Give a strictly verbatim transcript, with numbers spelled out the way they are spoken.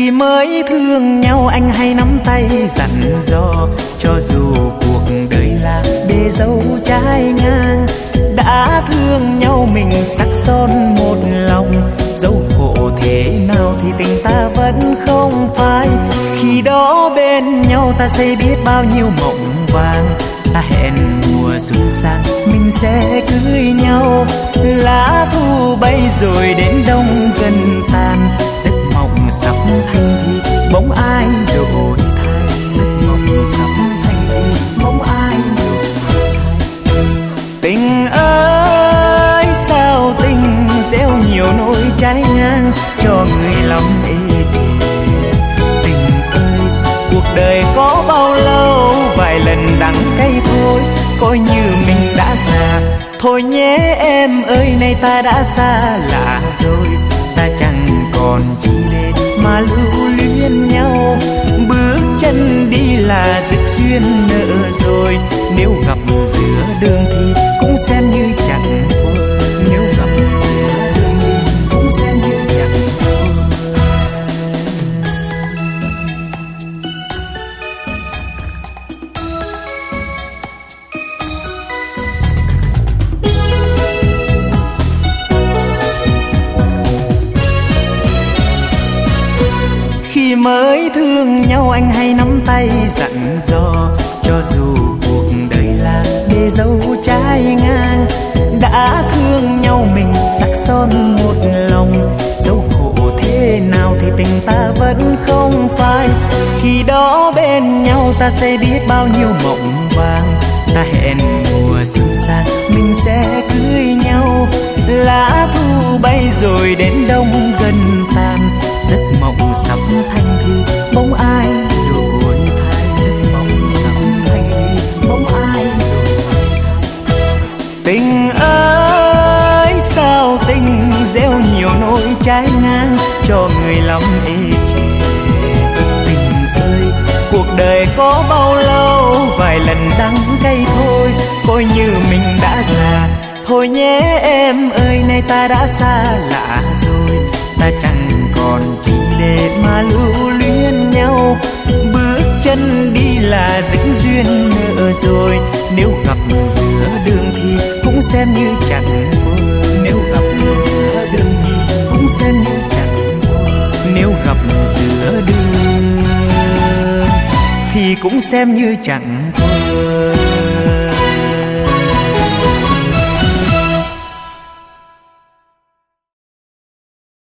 Khi mới thương nhau anh hay nắm tay dặn dò, cho dù cuộc đời là bề dâu trái ngang. Đã thương nhau mình sắc son một lòng, dẫu khổ thế nào thì tình ta vẫn không phai. Khi đó bên nhau ta xây biết bao nhiêu mộng vàng, ta hẹn mùa xuân sang mình sẽ cưới nhau. Lá thu bay rồi đến đông gần tàn, giấc mộng sắp thành thì bóng ai đổi thay. Giấc mộng sắp thành thì bóng ai đổi thay. Tình ơi sao tình gieo nhiều nỗi trái ngang, cho người lắm ê chề. Tình ơi cuộc đời có bao lâu, vài lần đắng cay thôi, coi như mình đã già. Thôi nhé em ơi nay ta đã xa lạ rồi, ta chẳng còn chi để mà lưu luyến nhau. Bước chân đi là dứt duyên nợ rồi, nếu gặp giữa đường thì cũng xem như chẳng qua. Nếu gặp giữa đường thì cũng xem như chẳng qua. Khi mới thương nhau anh hay nắm tay dặn dò, cho dù cuộc đời là bề dâu trái ngang. Đã thương nhau mình sắc son một lòng, dẫu khổ thế nào thì tình ta vẫn không phai. Khi đó bên nhau ta xây biết bao nhiêu mộng vàng, ta hẹn mùa xuân sang mình sẽ cưới nhau. Lá thu bay rồi đến đông gần tàn, giấc mộng sắp thành thì bóng ai đổi thay. Giấc mộng sắp thành thì bóng ai đổi thay. Tình ơi sao tình gieo nhiều nỗi trái ngang, cho người lắm ê chề. Tình ơi cuộc đời có bao lâu, vài lần đắng cay thôi, coi như mình đã già. Thôi nhé em ơi nay ta đã xa lạ rồi, ta chẳng còn chi để mà lưu luyến nhau. Bước chân đi là dính duyên nợ rồi, nếu gặp giữa đường thì cũng xem như chẳng qua. Nếu gặp giữa đường thì cũng xem như chẳng qua. Nếu gặp giữa đường thì cũng xem như chẳng